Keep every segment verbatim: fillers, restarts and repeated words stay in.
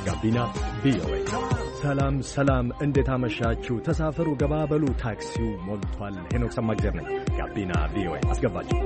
ጋቢና ቪኦኤ። ሰላም ሰላም፣ እንዴት አመሻችሁ? ተሳፈሩ፣ ገባበሉ፣ ታክሲው ሞልቷል። ሄኖክ ሰማግዜር ነኝ። ጋቢና ቪኦኤ አስገባችሁ።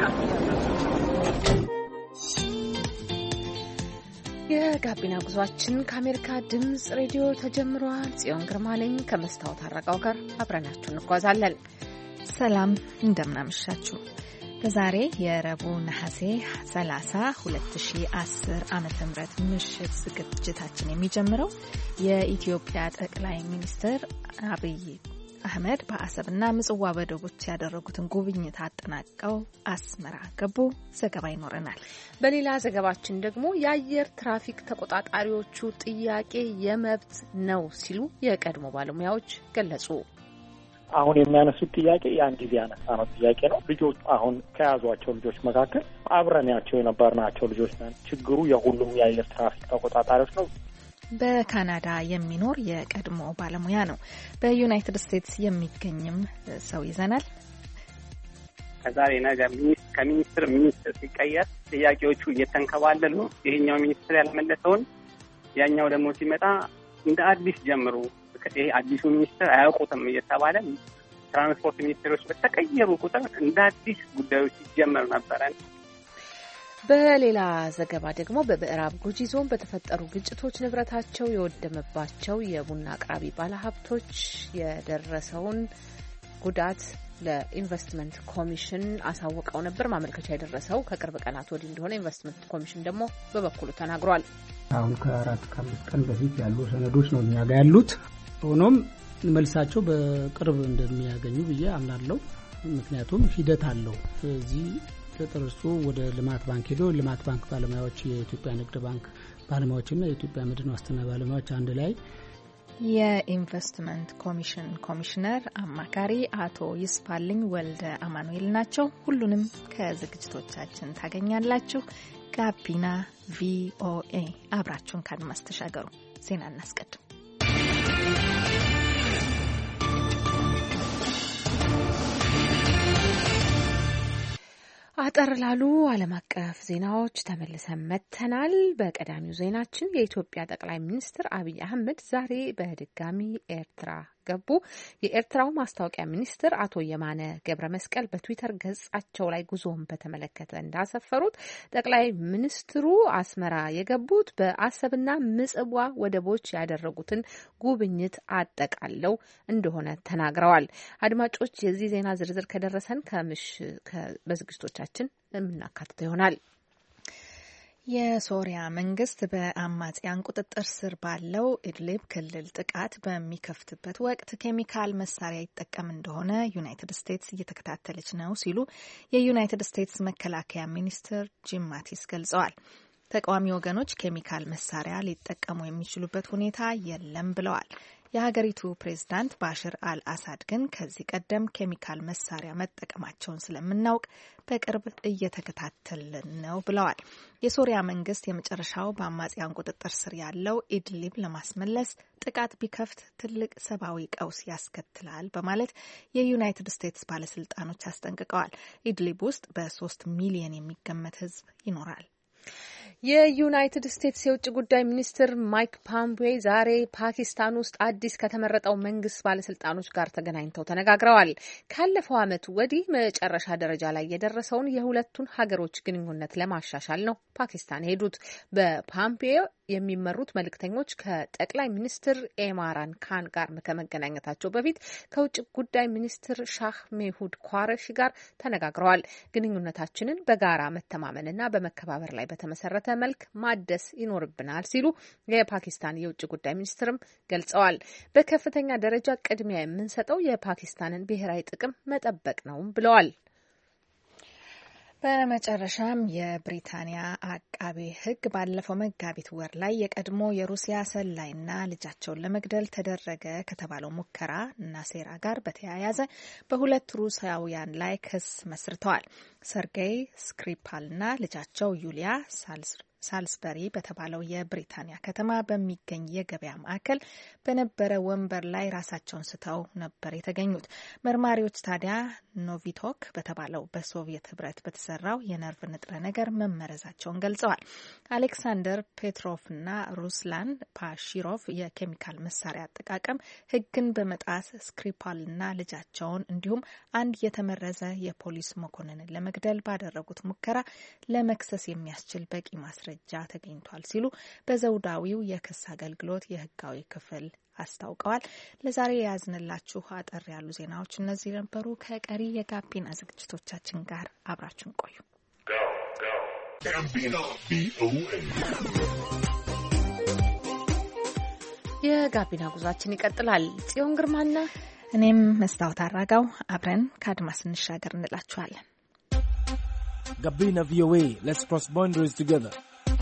የጋቢና ጉዟችን ከአሜሪካ ድምፅ ሬዲዮ ተጀምሯል። ጽዮን ግርማ ነኝ ከመስታወት አረጋው ጋር አብረናችሁ እንጓዛለን። ሰላም እንደምናመሻችሁ። በዛሬ የረቡዕ ነሐሴ ሰላሳ ሁለት ሺህ አስር ዓመተ ምህረት ምሽት ዝግጅታችን የሚጀምረው የኢትዮጵያ ጠቅላይ ሚኒስትር አብይ አህመድ በአሰብና ምጽዋ ወደቦች ያደረጉትን ጉብኝት አጠናቀው አስመራ ገቡ። ዘገባ ይኖረናል። በሌላ ዘገባችን ደግሞ የአየር ትራፊክ ተቆጣጣሪዎቹ ጥያቄ የመብት ነው ሲሉ የቀድሞ ባለሙያዎች ገለጹ። አሁን የሚያነሱት ጥያቄ ያን ጊዜ ያነሳ ነው ጥያቄ ነው። ልጆች አሁን ከያዟቸው ልጆች መካከል አብረናቸው የነበርናቸው ልጆች ነን። ችግሩ የሁሉም የአየር ትራፊክ ተቆጣጣሪዎች ነው። በካናዳ የሚኖር የቀድሞ ባለሙያ ነው። በዩናይትድ ስቴትስ የሚገኝም ሰው ይዘናል። ከዛሬ ነገ ከሚኒስትር ሚኒስትር ሲቀየር ጥያቄዎቹ እየተንከባለሉ ይሄኛው ሚኒስትር ያልመለሰውን ያኛው ደግሞ ሲመጣ እንደ አዲስ ጀምሩ፣ ይሄ አዲሱ ሚኒስትር አያውቁትም እየተባለ ትራንስፖርት ሚኒስትሮች በተቀየሩ ቁጥር እንደ አዲስ ጉዳዮች ይጀመር ነበረ። በሌላ ዘገባ ደግሞ በምዕራብ ጉጂ ዞን በተፈጠሩ ግጭቶች ንብረታቸው የወደመባቸው የቡና አቅራቢ ባለሀብቶች የደረሰውን ጉዳት ለኢንቨስትመንት ኮሚሽን አሳውቀው ነበር። ማመልከቻ የደረሰው ከቅርብ ቀናት ወዲህ እንደሆነ ኢንቨስትመንት ኮሚሽን ደግሞ በበኩሉ ተናግሯል። አሁን ከአራት ከአምስት ቀን በፊት ያሉ ሰነዶች ነው እኛ ጋር ያሉት። ሆኖም መልሳቸው በቅርብ እንደሚያገኙ ብዬ አምናለሁ። ምክንያቱም ሂደት አለው። ስለዚህ ተጠርሶ ወደ ልማት ባንክ ሄዶ ልማት ባንክ ባለሙያዎች፣ የኢትዮጵያ ንግድ ባንክ ባለሙያዎችና የኢትዮጵያ መድን ዋስትና ባለሙያዎች አንድ ላይ የኢንቨስትመንት ኮሚሽን ኮሚሽነር አማካሪ አቶ ይስፋልኝ ወልደ አማኑኤል ናቸው። ሁሉንም ከዝግጅቶቻችን ታገኛላችሁ። ጋቢና ቪኦኤ አብራችሁን ካድማስ ተሻገሩ። ዜና እናስቀድም። አጠር ላሉ ዓለም አቀፍ ዜናዎች ተመልሰን መጥተናል። በቀዳሚው ዜናችን የኢትዮጵያ ጠቅላይ ሚኒስትር አብይ አህመድ ዛሬ በድጋሚ ኤርትራ ገቡ። የኤርትራው ማስታወቂያ ሚኒስትር አቶ የማነ ገብረ መስቀል በትዊተር ገጻቸው ላይ ጉዞውን በተመለከተ እንዳሰፈሩት ጠቅላይ ሚኒስትሩ አስመራ የገቡት በአሰብና ምጽዋ ወደቦች ያደረጉትን ጉብኝት አጠቃለው እንደሆነ ተናግረዋል። አድማጮች፣ የዚህ ዜና ዝርዝር ከደረሰን ከምሽ በዝግጅቶቻችን የምናካትተው ይሆናል። የሶሪያ መንግስት በአማጽያን ቁጥጥር ስር ባለው ኢድሊብ ክልል ጥቃት በሚከፍትበት ወቅት ኬሚካል መሳሪያ ይጠቀም እንደሆነ ዩናይትድ ስቴትስ እየተከታተለች ነው ሲሉ የዩናይትድ ስቴትስ መከላከያ ሚኒስትር ጂም ማቲስ ገልጸዋል። ተቃዋሚ ወገኖች ኬሚካል መሳሪያ ሊጠቀሙ የሚችሉበት ሁኔታ የለም ብለዋል። የሀገሪቱ ፕሬዝዳንት ባሽር አልአሳድ ግን ከዚህ ቀደም ኬሚካል መሳሪያ መጠቀማቸውን ስለምናውቅ በቅርብ እየተከታተልን ነው ብለዋል። የሶሪያ መንግስት የመጨረሻው በአማጽያን ቁጥጥር ስር ያለው ኢድሊብ ለማስመለስ ጥቃት ቢከፍት ትልቅ ሰብአዊ ቀውስ ያስከትላል በማለት የዩናይትድ ስቴትስ ባለስልጣኖች አስጠንቅቀዋል። ኢድሊብ ውስጥ በሶስት ሚሊዮን የሚገመት ህዝብ ይኖራል። የዩናይትድ ስቴትስ የውጭ ጉዳይ ሚኒስትር ማይክ ፖምፔዮ ዛሬ ፓኪስታን ውስጥ አዲስ ከተመረጠው መንግስት ባለስልጣኖች ጋር ተገናኝተው ተነጋግረዋል። ካለፈው ዓመት ወዲህ መጨረሻ ደረጃ ላይ የደረሰውን የሁለቱን ሀገሮች ግንኙነት ለማሻሻል ነው ፓኪስታን ሄዱት። በፖምፔዮ የሚመሩት መልእክተኞች ከጠቅላይ ሚኒስትር ኢምራን ካን ጋር ከመገናኘታቸው በፊት ከውጭ ጉዳይ ሚኒስትር ሻህ ሜሁድ ኳረሺ ጋር ተነጋግረዋል። ግንኙነታችንን በጋራ መተማመንና በመከባበር ላይ በተመሰረተ መልክ ማደስ ይኖርብናል ሲሉ የፓኪስታን የውጭ ጉዳይ ሚኒስትርም ገልጸዋል። በከፍተኛ ደረጃ ቅድሚያ የምንሰጠው የፓኪስታንን ብሔራዊ ጥቅም መጠበቅ ነው ብለዋል። በመጨረሻም የብሪታንያ አቃቤ ሕግ ባለፈው መጋቢት ወር ላይ የቀድሞ የሩሲያ ሰላይና ልጃቸውን ለመግደል ተደረገ ከተባለው ሙከራ እና ሴራ ጋር በተያያዘ በሁለት ሩሲያውያን ላይ ክስ መስርተዋል። ሰርጌይ ስክሪፓልና ልጃቸው ዩሊያ ሳልስበሪ በተባለው የብሪታንያ ከተማ በሚገኝ የገበያ ማዕከል በነበረ ወንበር ላይ ራሳቸውን ስተው ነበር የተገኙት። መርማሪዎች ታዲያ ኖቪቶክ በተባለው በሶቪየት ህብረት በተሰራው የነርቭ ንጥረ ነገር መመረዛቸውን ገልጸዋል። አሌክሳንደር ፔትሮቭና ሩስላን ፓሺሮቭ የኬሚካል መሳሪያ አጠቃቀም ህግን በመጣስ ስክሪፓልና ልጃቸውን እንዲሁም አንድ የተመረዘ የፖሊስ መኮንንን ለመግደል ባደረጉት ሙከራ ለመክሰስ የሚያስችል በቂ ማስረጃ ተገኝቷል ሲሉ በዘውዳዊው የክስ አገልግሎት የህጋዊ ክፍል አስታውቀዋል። ለዛሬ የያዝንላችሁ አጠር ያሉ ዜናዎች እነዚህ ነበሩ። ከቀሪ የጋቢና ዝግጅቶቻችን ጋር አብራችሁን ቆዩ። የጋቢና ጉዟችን ይቀጥላል። ጽዮን ግርማና እኔም መስታወት አራጋው አብረን ከአድማስ እንሻገር እንላችኋለን። Gabina V O A, let's cross boundaries together.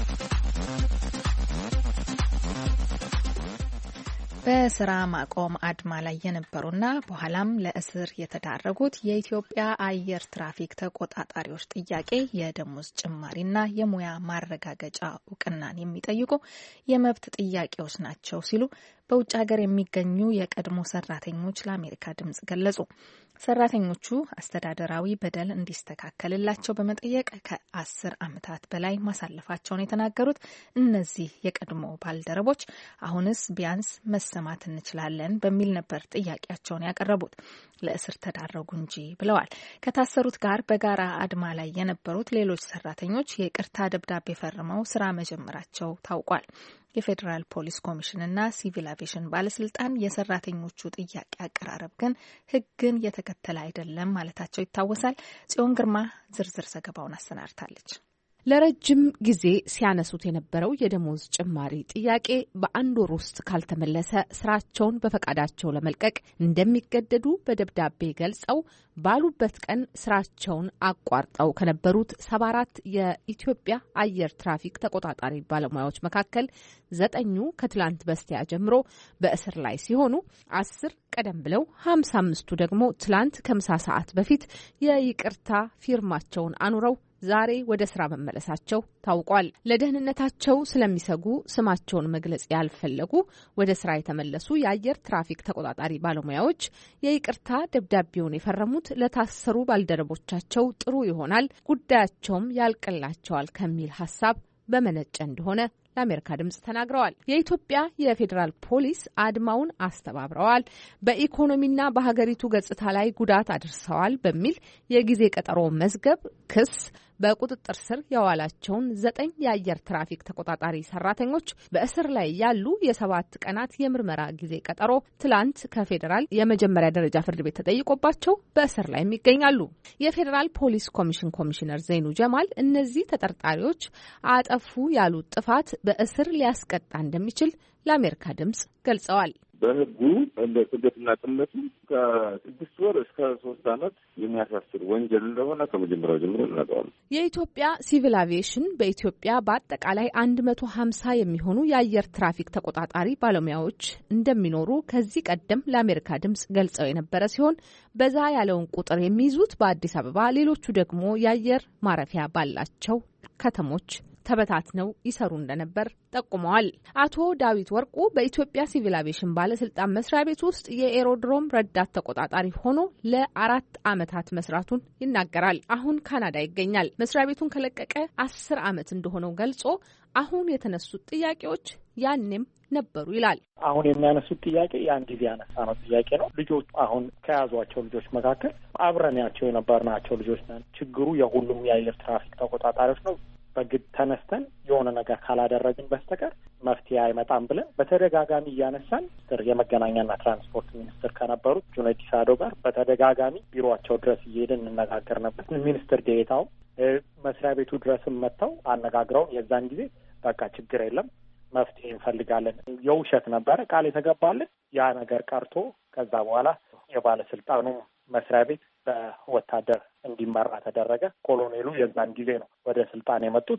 በስራ ማቆም አድማ ላይ የነበሩና በኋላም ለእስር የተዳረጉት የኢትዮጵያ አየር ትራፊክ ተቆጣጣሪዎች ጥያቄ የደሞዝ ጭማሪና የሙያ ማረጋገጫ እውቅናን የሚጠይቁ የመብት ጥያቄዎች ናቸው ሲሉ በውጭ ሀገር የሚገኙ የቀድሞ ሰራተኞች ለአሜሪካ ድምጽ ገለጹ። ሰራተኞቹ አስተዳደራዊ በደል እንዲስተካከልላቸው በመጠየቅ ከአስር ዓመታት በላይ ማሳለፋቸውን የተናገሩት እነዚህ የቀድሞ ባልደረቦች አሁንስ ቢያንስ መሰማት እንችላለን በሚል ነበር ጥያቄያቸውን ያቀረቡት። ለእስር ተዳረጉ እንጂ ብለዋል። ከታሰሩት ጋር በጋራ አድማ ላይ የነበሩት ሌሎች ሰራተኞች የይቅርታ ደብዳቤ ፈርመው ስራ መጀመራቸው ታውቋል። የፌዴራል ፖሊስ ኮሚሽንና ሲቪል አቪዬሽን ባለስልጣን የሰራተኞቹ ጥያቄ አቀራረብ ግን ሕግን የተከተለ አይደለም ማለታቸው ይታወሳል። ጽዮን ግርማ ዝርዝር ዘገባውን አሰናድታለች። ለረጅም ጊዜ ሲያነሱት የነበረው የደሞዝ ጭማሪ ጥያቄ በአንድ ወር ውስጥ ካልተመለሰ ስራቸውን በፈቃዳቸው ለመልቀቅ እንደሚገደዱ በደብዳቤ ገልጸው ባሉበት ቀን ስራቸውን አቋርጠው ከነበሩት ሰባ አራት የኢትዮጵያ አየር ትራፊክ ተቆጣጣሪ ባለሙያዎች መካከል ዘጠኙ ከትላንት በስቲያ ጀምሮ በእስር ላይ ሲሆኑ አስር ቀደም ብለው ሀምሳ አምስቱ ደግሞ ትላንት ከምሳ ሰዓት በፊት የይቅርታ ፊርማቸውን አኑረው ዛሬ ወደ ስራ መመለሳቸው ታውቋል። ለደህንነታቸው ስለሚሰጉ ስማቸውን መግለጽ ያልፈለጉ ወደ ስራ የተመለሱ የአየር ትራፊክ ተቆጣጣሪ ባለሙያዎች የይቅርታ ደብዳቤውን የፈረሙት ለታሰሩ ባልደረቦቻቸው ጥሩ ይሆናል፣ ጉዳያቸውም ያልቅላቸዋል ከሚል ሀሳብ በመነጨ እንደሆነ ለአሜሪካ ድምጽ ተናግረዋል። የኢትዮጵያ የፌዴራል ፖሊስ አድማውን አስተባብረዋል፣ በኢኮኖሚና በሀገሪቱ ገጽታ ላይ ጉዳት አድርሰዋል በሚል የጊዜ ቀጠሮ መዝገብ ክስ በቁጥጥር ስር የዋላቸውን ዘጠኝ የአየር ትራፊክ ተቆጣጣሪ ሰራተኞች በእስር ላይ ያሉ የሰባት ቀናት የምርመራ ጊዜ ቀጠሮ ትላንት ከፌዴራል የመጀመሪያ ደረጃ ፍርድ ቤት ተጠይቆባቸው በእስር ላይ ይገኛሉ። የፌዴራል ፖሊስ ኮሚሽን ኮሚሽነር ዘይኑ ጀማል እነዚህ ተጠርጣሪዎች አጠፉ ያሉት ጥፋት በእስር ሊያስቀጣ እንደሚችል ለአሜሪካ ድምጽ ገልጸዋል። በህጉ እንደ ስደትና ጥመቱ ከስድስት ወር እስከ ሶስት ዓመት የሚያሳስር ወንጀል እንደሆነ ከመጀመሪያው ጀምሮ እናውቀዋለን። የኢትዮጵያ ሲቪል አቪዬሽን በኢትዮጵያ በአጠቃላይ አንድ መቶ ሀምሳ የሚሆኑ የአየር ትራፊክ ተቆጣጣሪ ባለሙያዎች እንደሚኖሩ ከዚህ ቀደም ለአሜሪካ ድምጽ ገልጸው የነበረ ሲሆን በዛ ያለውን ቁጥር የሚይዙት በአዲስ አበባ፣ ሌሎቹ ደግሞ የአየር ማረፊያ ባላቸው ከተሞች ተበታትነው ይሰሩ እንደነበር ጠቁመዋል። አቶ ዳዊት ወርቁ በኢትዮጵያ ሲቪል አቪዬሽን ባለስልጣን መስሪያ ቤት ውስጥ የኤሮድሮም ረዳት ተቆጣጣሪ ሆኖ ለአራት ዓመታት መስራቱን ይናገራል። አሁን ካናዳ ይገኛል። መስሪያ ቤቱን ከለቀቀ አስር ዓመት እንደሆነው ገልጾ አሁን የተነሱት ጥያቄዎች ያኔም ነበሩ ይላል። አሁን የሚያነሱት ጥያቄ ያን ጊዜ ያነሳ ነው ጥያቄ ነው። ልጆች አሁን ከያዟቸው ልጆች መካከል አብረናቸው የነበርናቸው ልጆች ነን። ችግሩ የሁሉም የአየር ትራፊክ ተቆጣጣሪዎች ነው። በግድ ተነስተን የሆነ ነገር ካላደረግን በስተቀር መፍትሄ አይመጣም ብለን በተደጋጋሚ እያነሳን ሚኒስትር የመገናኛና ትራንስፖርት ሚኒስትር ከነበሩት ጁነዲን ሳዶ ጋር በተደጋጋሚ ቢሮቸው ድረስ እየሄድን እንነጋገር ነበር። ሚኒስትር ዴኤታው መስሪያ ቤቱ ድረስም መጥተው አነጋግረውን የዛን ጊዜ በቃ ችግር የለም መፍትሄ እንፈልጋለን፣ የውሸት ነበረ ቃል የተገባልን ያ ነገር ቀርቶ ከዛ በኋላ የባለስልጣኑ መስሪያ ቤት በወታደር እንዲመራ ተደረገ። ኮሎኔሉ የዛን ጊዜ ነው ወደ ስልጣን የመጡት።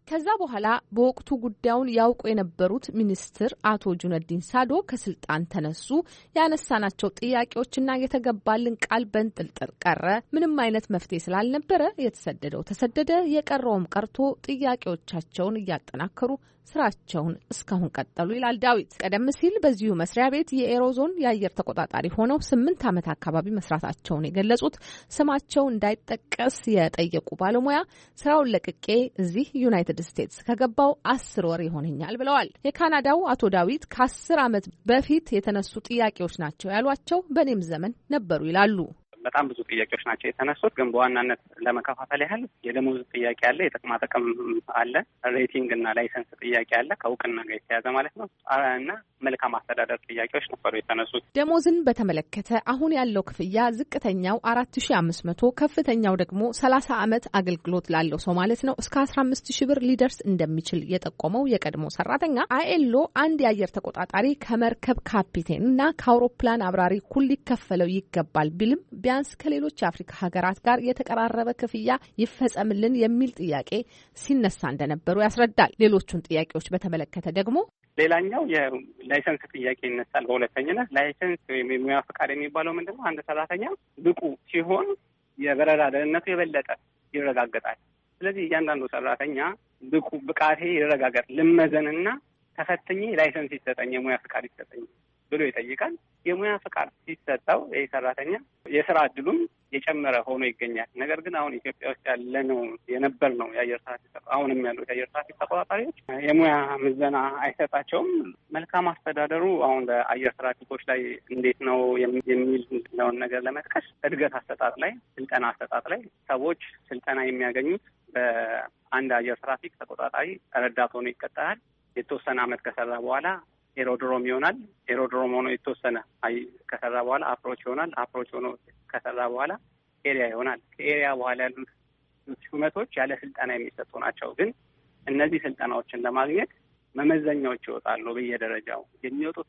ከዛ በኋላ በወቅቱ ጉዳዩን ያውቁ የነበሩት ሚኒስትር አቶ ጁነዲን ሳዶ ከስልጣን ተነሱ። ያነሳናቸው ጥያቄዎችና የተገባልን ቃል በንጥልጥል ቀረ። ምንም አይነት መፍትሄ ስላልነበረ የተሰደደው ተሰደደ፣ የቀረውም ቀርቶ ጥያቄዎቻቸውን እያጠናከሩ ስራቸውን እስካሁን ቀጠሉ ይላል ዳዊት። ቀደም ሲል በዚሁ መስሪያ ቤት የኤሮዞን የአየር ተቆጣጣሪ ሆነው ስምንት ዓመት አካባቢ መስራታቸውን የገለጹት ስማቸው እንዳይጠቀስ የጠየቁ ባለሙያ ስራውን ለቅቄ እዚህ ዩናይትድ ስቴትስ ከገባው አስር ወር ይሆነኛል ብለዋል። የካናዳው አቶ ዳዊት ከአስር ዓመት በፊት የተነሱ ጥያቄዎች ናቸው ያሏቸው በእኔም ዘመን ነበሩ ይላሉ። በጣም ብዙ ጥያቄዎች ናቸው የተነሱት። ግን በዋናነት ለመከፋፈል ያህል የደሞዝ ጥያቄ አለ፣ የጥቅማ ጥቅም አለ፣ ሬቲንግ እና ላይሰንስ ጥያቄ አለ፣ ከእውቅና ጋር የተያዘ ማለት ነው እና መልካም አስተዳደር ጥያቄዎች ነበሩ የተነሱት። ደሞዝን በተመለከተ አሁን ያለው ክፍያ ዝቅተኛው አራት ሺ አምስት መቶ ከፍተኛው ደግሞ ሰላሳ ዓመት አገልግሎት ላለው ሰው ማለት ነው እስከ አስራ አምስት ሺህ ብር ሊደርስ እንደሚችል የጠቆመው የቀድሞ ሰራተኛ አይኤልኦ አንድ የአየር ተቆጣጣሪ ከመርከብ ካፒቴን እና ከአውሮፕላን አብራሪ እኩል ሊከፈለው ይገባል ቢልም ቢያንስ ከሌሎች የአፍሪካ ሀገራት ጋር የተቀራረበ ክፍያ ይፈጸምልን የሚል ጥያቄ ሲነሳ እንደነበሩ ያስረዳል። ሌሎቹን ጥያቄዎች በተመለከተ ደግሞ ሌላኛው የላይሰንስ ጥያቄ ይነሳል። በሁለተኝነት ላይሰንስ ወይም የሙያ ፈቃድ የሚባለው ምንድን ነው? አንድ ሰራተኛ ብቁ ሲሆን የበረራ ደህንነቱ የበለጠ ይረጋገጣል። ስለዚህ እያንዳንዱ ሰራተኛ ብቁ ብቃቴ ይረጋገጥ፣ ልመዘንና ተፈትኜ ላይሰንስ ይሰጠኝ፣ የሙያ ፈቃድ ይሰጠኝ ብሎ ይጠይቃል። የሙያ ፈቃድ ሲሰጠው ይህ ሰራተኛ የስራ እድሉም የጨመረ ሆኖ ይገኛል። ነገር ግን አሁን ኢትዮጵያ ውስጥ ያለ ነው የነበር ነው የአየር ትራፊክ አሁንም ያሉት የአየር ትራፊክ ተቆጣጣሪዎች የሙያ ምዘና አይሰጣቸውም። መልካም አስተዳደሩ አሁን በአየር ትራፊኮች ላይ እንዴት ነው የሚለውን ነገር ለመጥቀስ እድገት አሰጣጥ ላይ፣ ስልጠና አሰጣጥ ላይ ሰዎች ስልጠና የሚያገኙት በአንድ አየር ትራፊክ ተቆጣጣሪ ረዳት ሆኖ ይቀጠራል። የተወሰነ አመት ከሰራ በኋላ ኤሮድሮም ይሆናል። ኤሮድሮም ሆኖ የተወሰነ አይ ከሰራ በኋላ አፕሮች ይሆናል። አፕሮች ሆኖ ከሰራ በኋላ ኤሪያ ይሆናል። ከኤሪያ በኋላ ያሉት ሹመቶች ያለ ስልጠና የሚሰጡ ናቸው። ግን እነዚህ ስልጠናዎችን ለማግኘት መመዘኛዎች ይወጣሉ። በየደረጃው የሚወጡት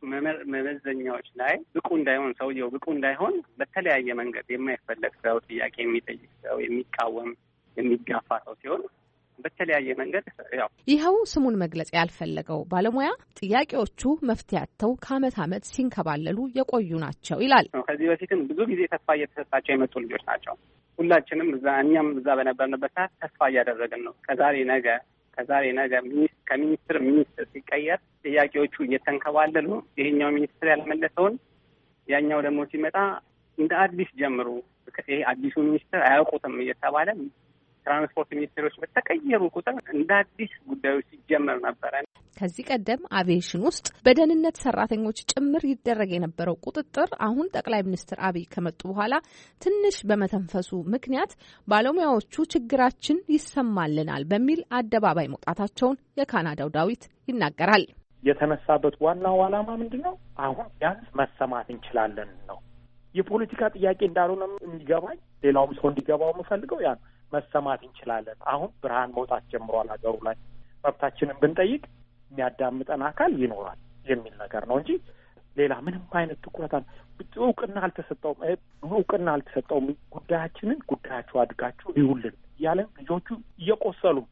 መመዘኛዎች ላይ ብቁ እንዳይሆን ሰውየው ብቁ እንዳይሆን በተለያየ መንገድ የማይፈለግ ሰው፣ ጥያቄ የሚጠይቅ ሰው፣ የሚቃወም የሚጋፋ ሰው ሲሆን በተለያየ መንገድ ያው ይኸው ስሙን መግለጽ ያልፈለገው ባለሙያ ጥያቄዎቹ መፍትሄ አጥተው ከአመት አመት ሲንከባለሉ የቆዩ ናቸው ይላል። ከዚህ በፊትም ብዙ ጊዜ ተስፋ እየተሰጣቸው የመጡ ልጆች ናቸው። ሁላችንም እዛ እኛም እዛ በነበርንበት ሰዓት ተስፋ እያደረግን ነው። ከዛሬ ነገ ከዛሬ ነገ ከሚኒስትር ሚኒስትር ሲቀየር ጥያቄዎቹ እየተንከባለሉ ይሄኛው ሚኒስትር ያልመለሰውን ያኛው ደግሞ ሲመጣ እንደ አዲስ ጀምሩ፣ ይሄ አዲሱ ሚኒስትር አያውቁትም እየተባለ ትራንስፖርት ሚኒስቴሮች በተቀየሩ ቁጥር እንደ አዲስ ጉዳዮች ሲጀመር ነበረ። ከዚህ ቀደም አቪዬሽን ውስጥ በደህንነት ሰራተኞች ጭምር ይደረግ የነበረው ቁጥጥር አሁን ጠቅላይ ሚኒስትር አብይ ከመጡ በኋላ ትንሽ በመተንፈሱ ምክንያት ባለሙያዎቹ ችግራችን ይሰማልናል በሚል አደባባይ መውጣታቸውን የካናዳው ዳዊት ይናገራል። የተነሳበት ዋናው ዓላማ ምንድን ነው? አሁን ቢያንስ መሰማት እንችላለን ነው። የፖለቲካ ጥያቄ እንዳልሆነ የሚገባኝ ሌላውም ሰው እንዲገባው የምፈልገው ያ መሰማት እንችላለን። አሁን ብርሃን መውጣት ጀምሯል። ሀገሩ ላይ መብታችንን ብንጠይቅ የሚያዳምጠን አካል ይኖራል የሚል ነገር ነው እንጂ ሌላ ምንም አይነት ትኩረት እውቅና አልተሰጠውም እውቅና አልተሰጠውም። ጉዳያችንን ጉዳያችሁ አድጋችሁ ይውልን እያለን ልጆቹ እየቆሰሉም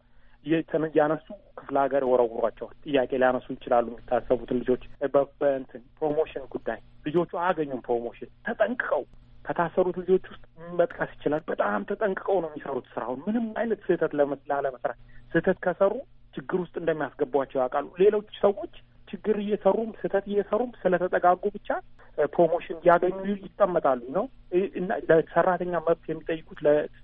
እያነሱ ክፍለ ሀገር ወረውሯቸዋል። ጥያቄ ሊያነሱ ይችላሉ የሚታሰቡትን ልጆች በእንትን ፕሮሞሽን ጉዳይ ልጆቹ አያገኙም። ፕሮሞሽን ተጠንቅቀው ከታሰሩት ልጆች ውስጥ መጥቀስ ይችላል። በጣም ተጠንቅቀው ነው የሚሰሩት ስራውን። ምንም አይነት ስህተት ላለመስራት ስህተት ከሰሩ ችግር ውስጥ እንደሚያስገቧቸው ያውቃሉ። ሌሎች ሰዎች ችግር እየሰሩም ስህተት እየሰሩም ስለተጠጋጉ ብቻ ፕሮሞሽን ያገኙ ይቀመጣሉ ነው እና ለሰራተኛ መብት የሚጠይቁት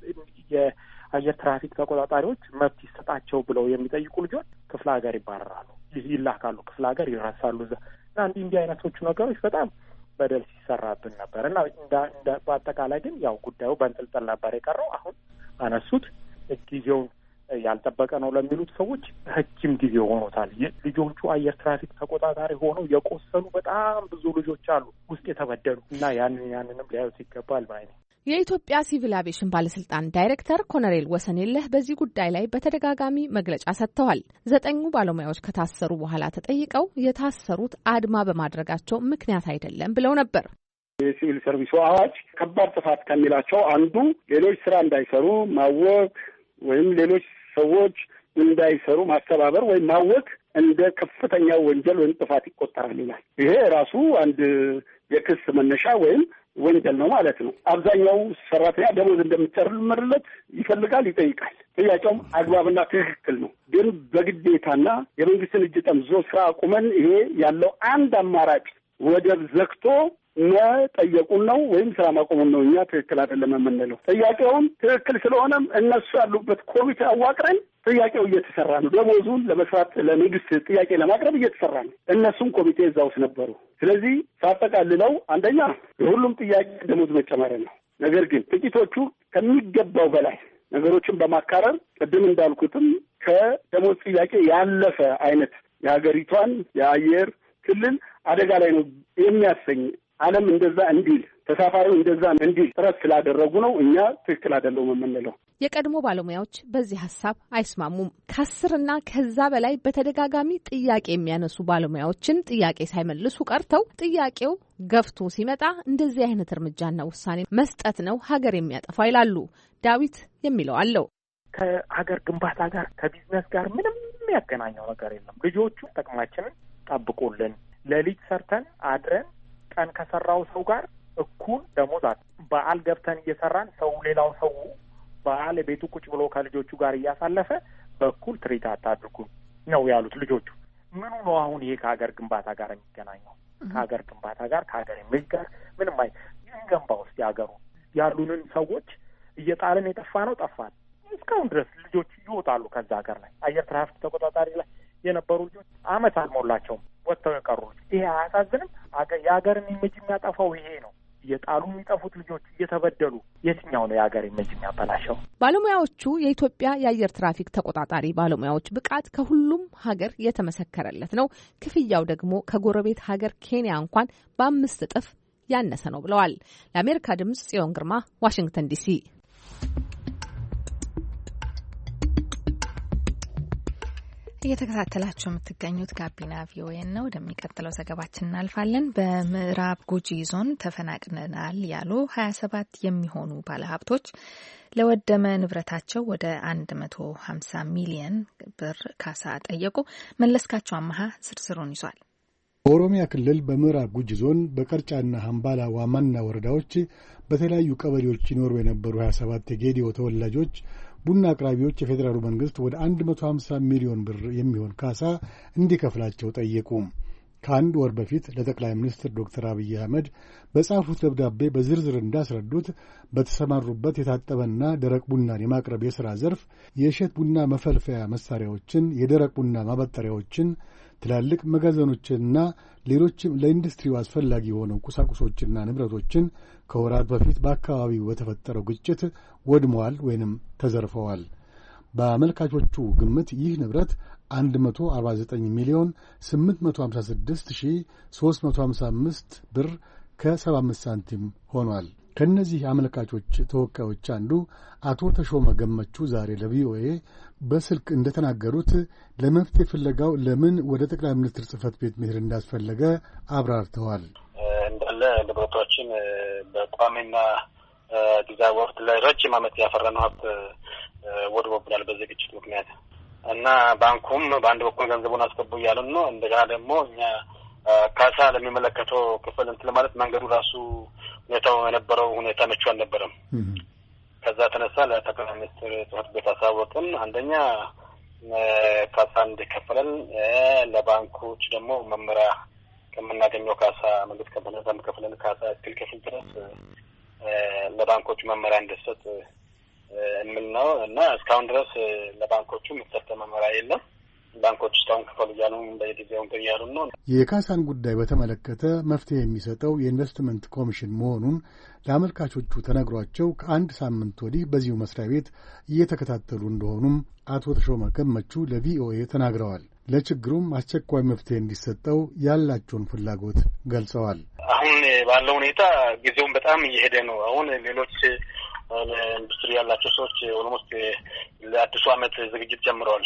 የአየር ትራፊክ ተቆጣጣሪዎች መብት ይሰጣቸው ብለው የሚጠይቁ ልጆች ክፍለ ሀገር ይባረራሉ፣ ይላካሉ፣ ክፍለ ሀገር ይረሳሉ። እዛ እና እንዲህ እንዲህ አይነቶቹ ነገሮች በጣም በደል ሲሰራብን ነበር እና እንደ በአጠቃላይ ግን ያው ጉዳዩ በእንጥልጥል ነበር የቀረው። አሁን አነሱት። ጊዜውን ያልጠበቀ ነው ለሚሉት ሰዎች ረጅም ጊዜ ሆኖታል። ልጆቹ አየር ትራፊክ ተቆጣጣሪ ሆነው የቆሰሉ በጣም ብዙ ልጆች አሉ ውስጥ የተበደሉ እና ያንን ያንንም ሊያዩት ይገባል ባይ ነኝ። የኢትዮጵያ ሲቪል አቪዬሽን ባለስልጣን ዳይሬክተር ኮሎኔል ወሰንየለህ በዚህ ጉዳይ ላይ በተደጋጋሚ መግለጫ ሰጥተዋል። ዘጠኙ ባለሙያዎች ከታሰሩ በኋላ ተጠይቀው የታሰሩት አድማ በማድረጋቸው ምክንያት አይደለም ብለው ነበር። የሲቪል ሰርቪሱ አዋጅ ከባድ ጥፋት ከሚላቸው አንዱ ሌሎች ስራ እንዳይሰሩ ማወቅ ወይም ሌሎች ሰዎች እንዳይሰሩ ማስተባበር ወይ ማወክ እንደ ከፍተኛ ወንጀል ወይም ጥፋት ይቆጠራል ይላል። ይሄ ራሱ አንድ የክስ መነሻ ወይም ወንጀል ነው ማለት ነው። አብዛኛው ሰራተኛ ደሞዝ እንደሚጨምርለት ይፈልጋል፣ ይጠይቃል። ጥያቄውም አግባብና ትክክል ነው። ግን በግዴታና የመንግስትን እጅ ጠምዞ ስራ አቁመን ይሄ ያለው አንድ አማራጭ ወደብ ዘግቶ መጠየቁን ነው ወይም ስራ ማቆሙን ነው እኛ ትክክል አይደለም የምንለው። ጥያቄውም ትክክል ስለሆነም እነሱ ያሉበት ኮሚቴ አዋቅረን ጥያቄው እየተሰራ ነው። ደሞዙን ለመስራት ለመንግስት ጥያቄ ለማቅረብ እየተሰራ ነው። እነሱም ኮሚቴ እዛ ውስጥ ነበሩ። ስለዚህ ሳጠቃልለው አንደኛ የሁሉም ጥያቄ ደሞዝ መጨመር ነው። ነገር ግን ጥቂቶቹ ከሚገባው በላይ ነገሮችን በማካረር ቅድም እንዳልኩትም ከደሞዝ ጥያቄ ያለፈ አይነት የሀገሪቷን የአየር ክልል አደጋ ላይ ነው የሚያሰኝ ዓለም እንደዛ እንዲል ተሳፋሪው እንደዛ እንዲል ጥረት ስላደረጉ ነው እኛ ትክክል አይደለም የምንለው። የቀድሞ ባለሙያዎች በዚህ ሀሳብ አይስማሙም። ከአስርና ከዛ በላይ በተደጋጋሚ ጥያቄ የሚያነሱ ባለሙያዎችን ጥያቄ ሳይመልሱ ቀርተው ጥያቄው ገፍቶ ሲመጣ እንደዚህ አይነት እርምጃና ውሳኔ መስጠት ነው ሀገር የሚያጠፋ ይላሉ። ዳዊት የሚለው አለው። ከሀገር ግንባታ ጋር ከቢዝነስ ጋር ምንም ያገናኘው ነገር የለም። ልጆቹ ጥቅማችንን ጠብቁልን፣ ሌሊት ሰርተን አድረን ቀን ከሰራው ሰው ጋር እኩል ደሞዝ በዓል ገብተን እየሰራን ሰው ሌላው ሰው በዓል ቤቱ ቁጭ ብሎ ከልጆቹ ጋር እያሳለፈ በኩል ትሪት አታድርጉን ነው ያሉት ልጆቹ። ምኑ ነው አሁን ይሄ ከሀገር ግንባታ ጋር የሚገናኘው? ከሀገር ግንባታ ጋር ከሀገር ኢሜጅ ጋር ምንም አይ ይንገንባ ውስጥ ያገሩ ያሉንን ሰዎች እየጣልን የጠፋ ነው ጠፋል። እስካሁን ድረስ ልጆች ይወጣሉ ከዛ ሀገር ላይ አየር ትራፊክ ተቆጣጣሪ ላይ የነበሩ ልጆች አመት አልሞላቸውም ወጥተው የቀሩ። ይሄ አያሳዝንም? የሀገርን ኢሜጅ የሚያጠፋው ይሄ ነው። እየጣሉ የሚጠፉት ልጆች እየተበደሉ የትኛው ነው የሀገር ኢሜጅ የሚያበላሸው? ባለሙያዎቹ የኢትዮጵያ የአየር ትራፊክ ተቆጣጣሪ ባለሙያዎች ብቃት ከሁሉም ሀገር የተመሰከረለት ነው። ክፍያው ደግሞ ከጎረቤት ሀገር ኬንያ እንኳን በአምስት እጥፍ ያነሰ ነው ብለዋል። ለአሜሪካ ድምጽ ጽዮን ግርማ ዋሽንግተን ዲሲ። እየተከታተላችሁ የምትገኙት ጋቢና ቪኦኤ ነው። ወደሚቀጥለው ዘገባችን እናልፋለን። በምዕራብ ጉጂ ዞን ተፈናቅለናል ያሉ ሀያ ሰባት የሚሆኑ ባለሀብቶች ለወደመ ንብረታቸው ወደ አንድ መቶ ሀምሳ ሚሊዮን ብር ካሳ ጠየቁ። መለስካቸው አማሃ ዝርዝሩን ይዟል። በኦሮሚያ ክልል በምዕራብ ጉጂ ዞን በቀርጫና ሀምባላ ዋማና ወረዳዎች በተለያዩ ቀበሌዎች ይኖሩ የነበሩ ሀያ ሰባት የጌዲዮ ተወላጆች ቡና አቅራቢዎች የፌዴራሉ መንግስት ወደ አንድ መቶ ሀምሳ ሚሊዮን ብር የሚሆን ካሳ እንዲከፍላቸው ጠየቁ። ከአንድ ወር በፊት ለጠቅላይ ሚኒስትር ዶክተር አብይ አህመድ በጻፉት ደብዳቤ በዝርዝር እንዳስረዱት በተሰማሩበት የታጠበና ደረቅ ቡናን የማቅረብ የሥራ ዘርፍ የእሸት ቡና መፈልፈያ መሳሪያዎችን፣ የደረቅ ቡና ማበጠሪያዎችን፣ ትላልቅ መጋዘኖችንና ሌሎችም ለኢንዱስትሪው አስፈላጊ የሆነው ቁሳቁሶችና ንብረቶችን ከወራት በፊት በአካባቢው በተፈጠረው ግጭት ወድመዋል ወይንም ተዘርፈዋል። በአመልካቾቹ ግምት ይህ ንብረት አንድ መቶ አርባ ዘጠኝ ሚሊዮን ስምንት መቶ ሀምሳ ስድስት ሺህ ሦስት መቶ ሀምሳ አምስት ብር ከሰባ አምስት ሳንቲም ሆኗል። ከእነዚህ አመልካቾች ተወካዮች አንዱ አቶ ተሾመ ገመቹ ዛሬ ለቪኦኤ በስልክ እንደተናገሩት ለመፍትሄ ፍለጋው ለምን ወደ ጠቅላይ ሚኒስትር ጽህፈት ቤት መሄድ እንዳስፈለገ አብራርተዋል። እንዳለ ንብረቶችን በቋሚና ጊዜያዊ ወቅት ላይ ረጅም ዓመት ያፈራነው ሀብት ወድሞብናል በዚህ ግጭት ምክንያት እና ባንኩም በአንድ በኩል ገንዘቡን አስገቡ እያሉን ነው። እንደገና ደግሞ እኛ ካሳ ለሚመለከተው ክፍል እንትን ማለት መንገዱ ራሱ ሁኔታው የነበረው ሁኔታ መቹ አልነበረም። ከዛ ተነሳ ለጠቅላይ ሚኒስትር ጽህፈት ቤት አሳወቅን። አንደኛ ካሳ እንዲከፈለን፣ ለባንኮች ደግሞ መመሪያ ከምናገኘው ካሳ መንግስት ከከፈለን ካሳ እስኪል ክፍል ድረስ ለባንኮቹ መመሪያ እንዲሰጥ የሚል ነው እና እስካሁን ድረስ ለባንኮቹ የሚሰጥ መመሪያ የለም። ባንኮች እስካሁን ክፈሉ እያሉ በየጊዜው እያሉ ነው። የካሳን ጉዳይ በተመለከተ መፍትሄ የሚሰጠው የኢንቨስትመንት ኮሚሽን መሆኑን ለአመልካቾቹ ተነግሯቸው ከአንድ ሳምንት ወዲህ በዚሁ መስሪያ ቤት እየተከታተሉ እንደሆኑም አቶ ተሾመ ገመቹ ለቪኦኤ ተናግረዋል። ለችግሩም አስቸኳይ መፍትሄ እንዲሰጠው ያላቸውን ፍላጎት ገልጸዋል። አሁን ባለው ሁኔታ ጊዜውን በጣም እየሄደ ነው። አሁን ሌሎች ኢንዱስትሪ ያላቸው ሰዎች ኦልሞስት ለአዲሱ ዓመት ዝግጅት ጀምረዋል።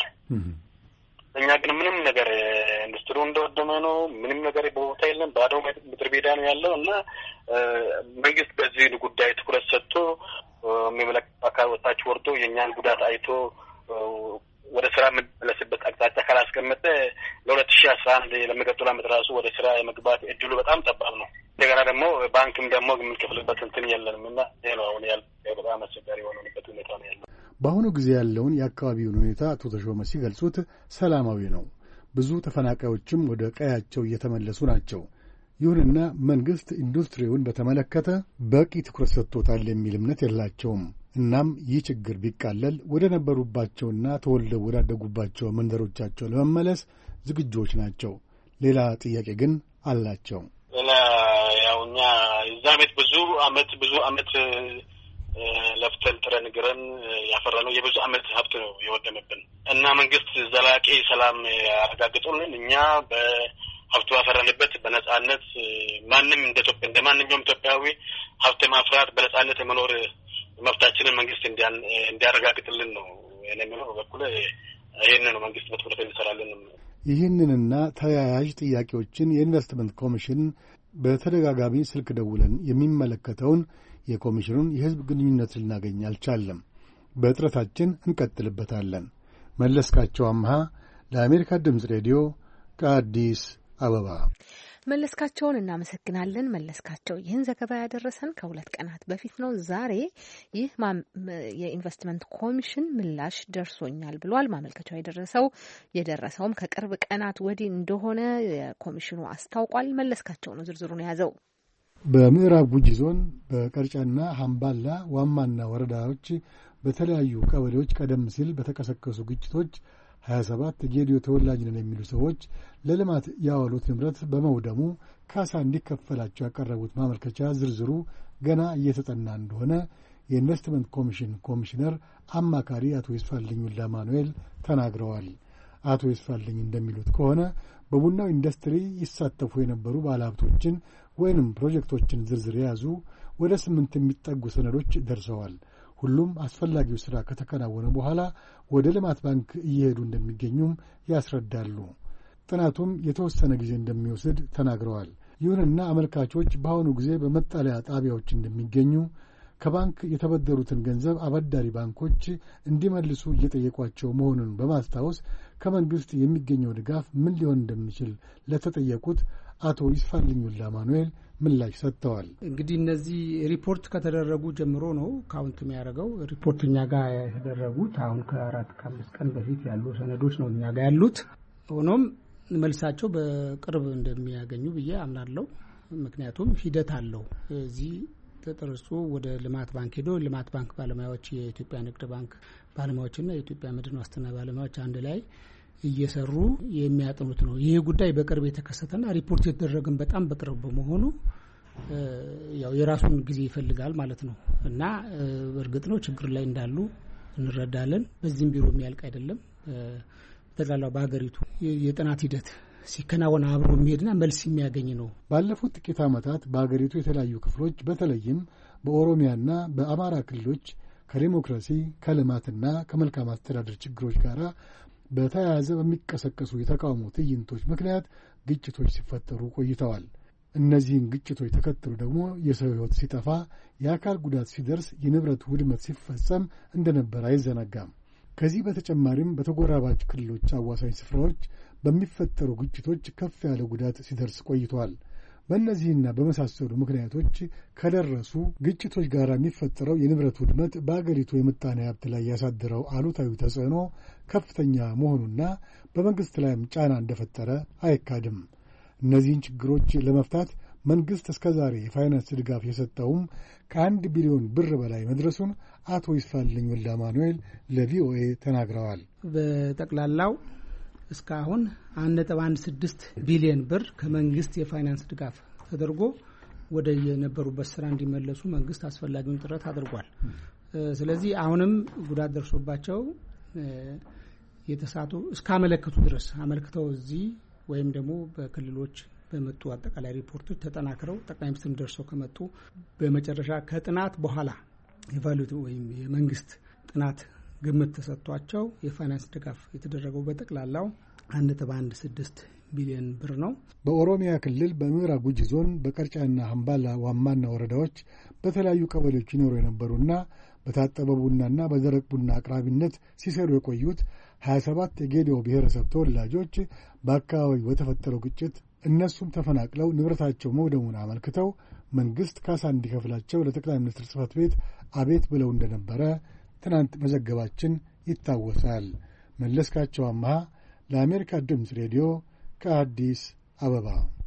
እኛ ግን ምንም ነገር ኢንዱስትሪው እንደወደመ ነው። ምንም ነገር በቦታ የለም። ባዶ ምድር ቤዳ ነው ያለው እና መንግስት በዚህ ጉዳይ ትኩረት ሰጥቶ የሚመለከተው አካል ወጣች ወርዶ የእኛን ጉዳት አይቶ ወደ ስራ የምንመለስበት አቅጣጫ ካላስቀመጠ ለሁለት ሺህ አስራ አንድ ለሚቀጥለው ዓመት ራሱ ወደ ስራ የመግባት እድሉ በጣም ጠባብ ነው። እንደገና ደግሞ ባንክም ደግሞ የምንከፍልበት እንትን የለንም እና ይሄ ነው አሁን ያለው በጣም አስቸጋሪ የሆነበት ሁኔታ ነው ያለው። በአሁኑ ጊዜ ያለውን የአካባቢውን ሁኔታ አቶ ተሾመ ሲገልጹት ሰላማዊ ነው። ብዙ ተፈናቃዮችም ወደ ቀያቸው እየተመለሱ ናቸው። ይሁንና መንግሥት ኢንዱስትሪውን በተመለከተ በቂ ትኩረት ሰጥቶታል የሚል እምነት የላቸውም። እናም ይህ ችግር ቢቃለል ወደ ነበሩባቸውና ተወልደው ወዳደጉባቸው መንደሮቻቸው ለመመለስ ዝግጆች ናቸው። ሌላ ጥያቄ ግን አላቸው። እና ያው እኛ እዛ ቤት ብዙ አመት ብዙ አመት ለፍተን ጥረን ግረን ያፈራነው የብዙ አመት ሀብት ነው የወደመብን እና መንግስት ዘላቂ ሰላም ያረጋግጡልን እኛ በሀብቱ ያፈራንበት በነጻነት ማንም እንደ ኢትዮጵያ እንደ ማንኛውም ኢትዮጵያዊ ሀብት ማፍራት በነጻነት የመኖር መብታችንን መንግስት እንዲያረጋግጥልን ነው እኔ የምለው። በኩል ይሄን ነው መንግስት በትኩረት እንሰራለን። ይህንንና ተያያዥ ጥያቄዎችን የኢንቨስትመንት ኮሚሽን በተደጋጋሚ ስልክ ደውለን የሚመለከተውን የኮሚሽኑን የሕዝብ ግንኙነት ልናገኝ አልቻለም። በጥረታችን እንቀጥልበታለን። መለስካቸው አምሃ ለአሜሪካ ድምፅ ሬዲዮ ከአዲስ አበባ። መለስካቸውን እናመሰግናለን። መለስካቸው ይህን ዘገባ ያደረሰን ከሁለት ቀናት በፊት ነው። ዛሬ ይህ የኢንቨስትመንት ኮሚሽን ምላሽ ደርሶኛል ብሏል። ማመልከቻው የደረሰው የደረሰውም ከቅርብ ቀናት ወዲህ እንደሆነ የኮሚሽኑ አስታውቋል። መለስካቸው ነው ዝርዝሩን የያዘው። በምዕራብ ጉጂ ዞን በቀርጫና ሀምባላ ዋማና ወረዳዎች በተለያዩ ቀበሌዎች ቀደም ሲል በተቀሰቀሱ ግጭቶች ሀያ ሰባት የጌዲዮ ተወላጅ ነን የሚሉ ሰዎች ለልማት ያዋሉት ንብረት በመውደሙ ካሳ እንዲከፈላቸው ያቀረቡት ማመልከቻ ዝርዝሩ ገና እየተጠና እንደሆነ የኢንቨስትመንት ኮሚሽን ኮሚሽነር አማካሪ አቶ ይስፋልኝ ወልደ አማኑኤል ተናግረዋል። አቶ ይስፋልኝ እንደሚሉት ከሆነ በቡናው ኢንዱስትሪ ይሳተፉ የነበሩ ባለሀብቶችን ወይንም ፕሮጀክቶችን ዝርዝር የያዙ ወደ ስምንት የሚጠጉ ሰነዶች ደርሰዋል። ሁሉም አስፈላጊው ሥራ ከተከናወነ በኋላ ወደ ልማት ባንክ እየሄዱ እንደሚገኙም ያስረዳሉ። ጥናቱም የተወሰነ ጊዜ እንደሚወስድ ተናግረዋል። ይሁንና አመልካቾች በአሁኑ ጊዜ በመጣለያ ጣቢያዎች እንደሚገኙ፣ ከባንክ የተበደሩትን ገንዘብ አበዳሪ ባንኮች እንዲመልሱ እየጠየቋቸው መሆኑን በማስታወስ ከመንግሥት የሚገኘው ድጋፍ ምን ሊሆን እንደሚችል ለተጠየቁት አቶ ይስፋልኝ ወልደ አማኑኤል ምላሽ ሰጥተዋል። እንግዲህ እነዚህ ሪፖርት ከተደረጉ ጀምሮ ነው ካውንት የሚያደርገው። ሪፖርት እኛ ጋር የተደረጉት አሁን ከአራት ከአምስት ቀን በፊት ያሉ ሰነዶች ነው እኛ ጋር ያሉት። ሆኖም መልሳቸው በቅርብ እንደሚያገኙ ብዬ አምናለሁ። ምክንያቱም ሂደት አለው። እዚህ ተጠርሶ ወደ ልማት ባንክ ሄዶ ልማት ባንክ ባለሙያዎች፣ የኢትዮጵያ ንግድ ባንክ ባለሙያዎችና የኢትዮጵያ መድን ዋስትና ባለሙያዎች አንድ ላይ እየሰሩ የሚያጠኑት ነው። ይህ ጉዳይ በቅርብ የተከሰተና ሪፖርት የተደረገን በጣም በቅርብ በመሆኑ ያው የራሱን ጊዜ ይፈልጋል ማለት ነው እና እርግጥ ነው ችግር ላይ እንዳሉ እንረዳለን። በዚህም ቢሮ የሚያልቅ አይደለም። በጠቅላላው በሀገሪቱ የጥናት ሂደት ሲከናወን አብሮ የሚሄድና መልስ የሚያገኝ ነው። ባለፉት ጥቂት ዓመታት በሀገሪቱ የተለያዩ ክፍሎች በተለይም በኦሮሚያና በአማራ ክልሎች ከዲሞክራሲ ከልማትና ከመልካም አስተዳደር ችግሮች ጋር በተያያዘ በሚቀሰቀሱ የተቃውሞ ትዕይንቶች ምክንያት ግጭቶች ሲፈጠሩ ቆይተዋል። እነዚህን ግጭቶች ተከትሎ ደግሞ የሰው ሕይወት ሲጠፋ፣ የአካል ጉዳት ሲደርስ፣ የንብረት ውድመት ሲፈጸም እንደነበር አይዘነጋም። ከዚህ በተጨማሪም በተጎራባች ክልሎች አዋሳኝ ስፍራዎች በሚፈጠሩ ግጭቶች ከፍ ያለ ጉዳት ሲደርስ ቆይተዋል። በእነዚህና በመሳሰሉ ምክንያቶች ከደረሱ ግጭቶች ጋር የሚፈጠረው የንብረት ውድመት በአገሪቱ የምጣኔ ሀብት ላይ ያሳደረው አሉታዊ ተጽዕኖ ከፍተኛ መሆኑና በመንግሥት ላይም ጫና እንደፈጠረ አይካድም። እነዚህን ችግሮች ለመፍታት መንግሥት እስከ ዛሬ የፋይናንስ ድጋፍ የሰጠውም ከአንድ ቢሊዮን ብር በላይ መድረሱን አቶ ይስፋልኝ ወልደ አማኑኤል ለቪኦኤ ተናግረዋል። በጠቅላላው እስካሁን አንድ ነጥብ አንድ ስድስት ቢሊዮን ብር ከመንግስት የፋይናንስ ድጋፍ ተደርጎ ወደ የነበሩበት ስራ እንዲመለሱ መንግስት አስፈላጊውን ጥረት አድርጓል። ስለዚህ አሁንም ጉዳት ደርሶባቸው የተሳቱ እስካመለከቱ ድረስ አመልክተው እዚህ ወይም ደግሞ በክልሎች በመጡ አጠቃላይ ሪፖርቶች ተጠናክረው ጠቅላይ ሚኒስትር ደርሰው ከመጡ በመጨረሻ ከጥናት በኋላ የቫሉት ወይም የመንግስት ጥናት ግምት ተሰጥቷቸው የፋይናንስ ድጋፍ የተደረገው በጠቅላላው አንድ ነጥብ አንድ ስድስት ቢሊዮን ብር ነው። በኦሮሚያ ክልል በምዕራብ ጉጂ ዞን በቀርጫና ሀምባላ ዋማና ወረዳዎች በተለያዩ ቀበሌዎች ይኖሩ የነበሩና በታጠበ ቡናና በደረቅ ቡና አቅራቢነት ሲሰሩ የቆዩት ሀያ ሰባት የጌዲዮ ብሔረሰብ ተወላጆች በአካባቢው በተፈጠረው ግጭት እነሱም ተፈናቅለው ንብረታቸው መውደሙን አመልክተው መንግሥት ካሳ እንዲከፍላቸው ለጠቅላይ ሚኒስትር ጽሕፈት ቤት አቤት ብለው እንደነበረ ትናንት መዘገባችን ይታወሳል። መለስካቸው አምሃ ለአሜሪካ ድምፅ ሬዲዮ ከአዲስ አበባ።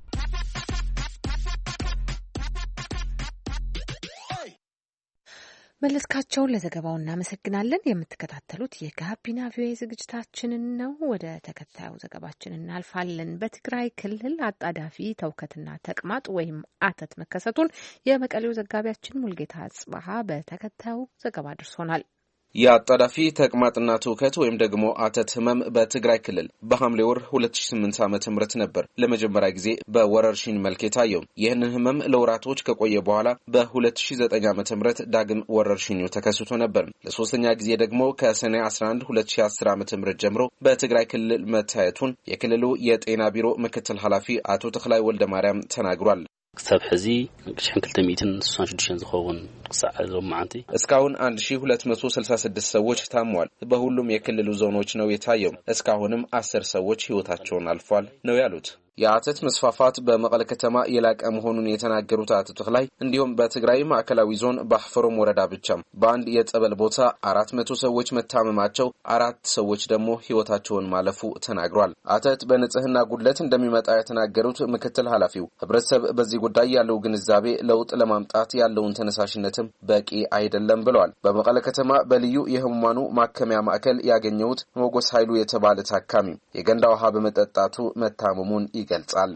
መለስካቸውን ለዘገባው እናመሰግናለን። የምትከታተሉት የጋቢና ቪኦኤ ዝግጅታችንን ነው። ወደ ተከታዩ ዘገባችን እናልፋለን። በትግራይ ክልል አጣዳፊ ተውከትና ተቅማጥ ወይም አተት መከሰቱን የመቀሌው ዘጋቢያችን ሙልጌታ አጽባሃ በተከታዩ ዘገባ አድርሶናል። የአጣዳፊ ተቅማጥና ትውከት ወይም ደግሞ አተት ህመም በትግራይ ክልል በሐምሌ ወር ሁለት ሺህ ስምንት ዓመተ ምህረት ነበር ለመጀመሪያ ጊዜ በወረርሽኝ መልክ የታየው። ይህንን ህመም ለወራቶች ከቆየ በኋላ በሁለት ሺህ ዘጠኝ ዓመተ ምህረት ዳግም ወረርሽኙ ተከስቶ ነበር። ለሶስተኛ ጊዜ ደግሞ ከሰኔ አስራ አንድ ሁለት ሺህ አስር ዓመተ ምህረት ጀምሮ በትግራይ ክልል መታየቱን የክልሉ የጤና ቢሮ ምክትል ኃላፊ አቶ ተክላይ ወልደ ማርያም ተናግሯል። ክሳብ ሕዚ ንክሽን ክልተ ሚእትን ስልሳ ሽዱሽተ ዝኸውን ክሳዕ ዞም ማዓንቲ እስካሁን አንድ ሺህ ሁለት መቶ ስልሳ ስድስት ሰዎች ታመዋል። በሁሉም የክልሉ ዞኖች ነው የታየው። እስካሁንም አስር ሰዎች ህይወታቸውን አልፏል ነው ያሉት። የአተት መስፋፋት በመቀለ ከተማ የላቀ መሆኑን የተናገሩት አቶ ተክላይ እንዲሁም በትግራይ ማዕከላዊ ዞን በአሕፈሮም ወረዳ ብቻ በአንድ የጸበል ቦታ አራት መቶ ሰዎች መታመማቸው፣ አራት ሰዎች ደግሞ ህይወታቸውን ማለፉ ተናግሯል። አተት በንጽህና ጉድለት እንደሚመጣ የተናገሩት ምክትል ኃላፊው ህብረተሰብ በዚህ ጉዳይ ያለው ግንዛቤ ለውጥ ለማምጣት ያለውን ተነሳሽነትም በቂ አይደለም ብለዋል። በመቀለ ከተማ በልዩ የህሙማኑ ማከሚያ ማዕከል ያገኘሁት ሞጎስ ኃይሉ የተባለ ታካሚ የገንዳ ውሃ በመጠጣቱ መታመሙን ይገልጻል።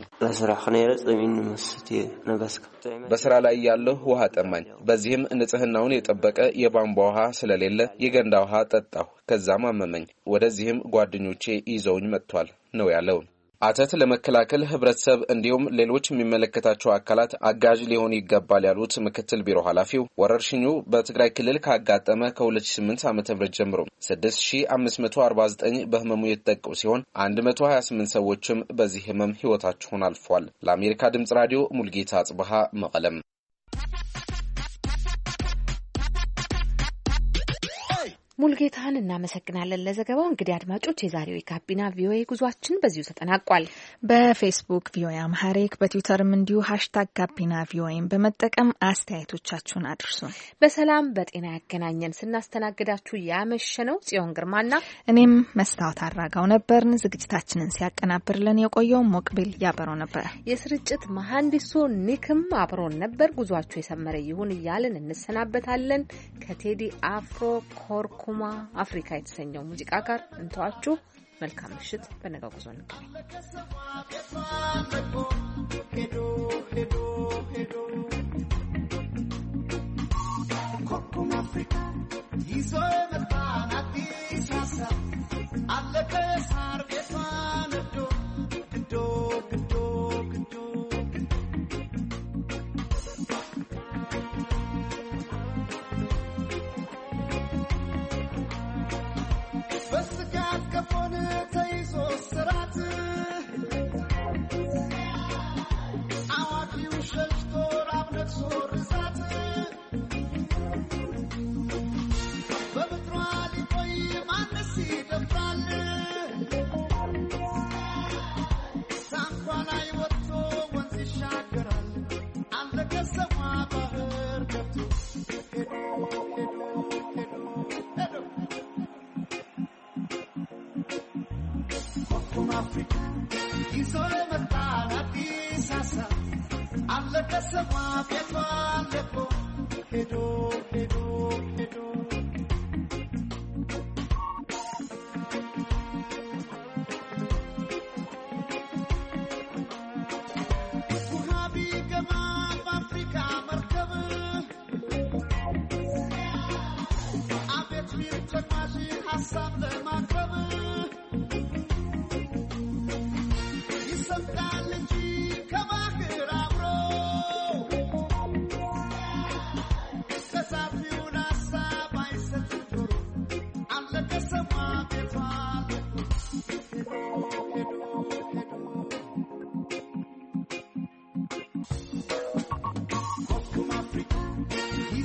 በስራ ላይ ያለው ውሃ ጠማኝ። በዚህም ንጽህናውን የጠበቀ የቧንቧ ውሃ ስለሌለ የገንዳ ውሃ ጠጣሁ። ከዛም አመመኝ። ወደዚህም ጓደኞቼ ይዘውኝ መጥቷል ነው ያለው። አተት ለመከላከል ህብረተሰብ እንዲሁም ሌሎች የሚመለከታቸው አካላት አጋዥ ሊሆን ይገባል ያሉት ምክትል ቢሮ ኃላፊው ወረርሽኙ በትግራይ ክልል ካጋጠመ ከሁለት ሺህ ስምንት ዓመተ ምህረት ጀምሮ ስድስት ሺህ አምስት መቶ አርባ ዘጠኝ በህመሙ የተጠቁ ሲሆን አንድ መቶ ሀያ ስምንት ሰዎችም በዚህ ህመም ህይወታቸውን አልፏል። ለአሜሪካ ድምጽ ራዲዮ ሙልጌታ አጽባሃ መቀለም። ሙልጌታን እናመሰግናለን ለዘገባው። እንግዲህ አድማጮች የዛሬው የጋቢና ቪኦኤ ጉዟችን በዚሁ ተጠናቋል። በፌስቡክ ቪኦኤ አምሃሪክ፣ በትዊተርም እንዲሁ ሃሽታግ ጋቢና ቪኦኤን በመጠቀም አስተያየቶቻችሁን አድርሱን። በሰላም በጤና ያገናኘን። ስናስተናግዳችሁ ያመሸነው ጽዮን ግርማና እኔም መስታወት አራጋው ነበርን። ዝግጅታችንን ሲያቀናብርልን የቆየው ሞቅቢል ያበረው ነበር። የስርጭት መሐንዲሱ ኒክም አብሮን ነበር። ጉዟችሁ የሰመረ ይሁን እያልን እንሰናበታለን። ከቴዲ አፍሮ ኮርኩ ኩማ አፍሪካ የተሰኘው ሙዚቃ ጋር እንተዋችሁ። መልካም ምሽት። በነገው ጉዞ እንገናኝ።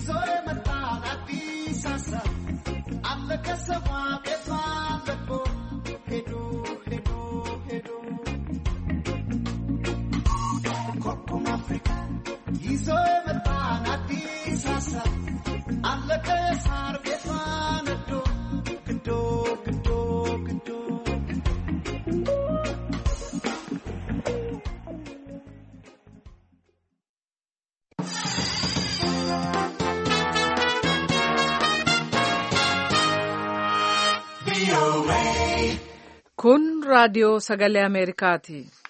I'm the raadiyoo sagalee Ameerikaati.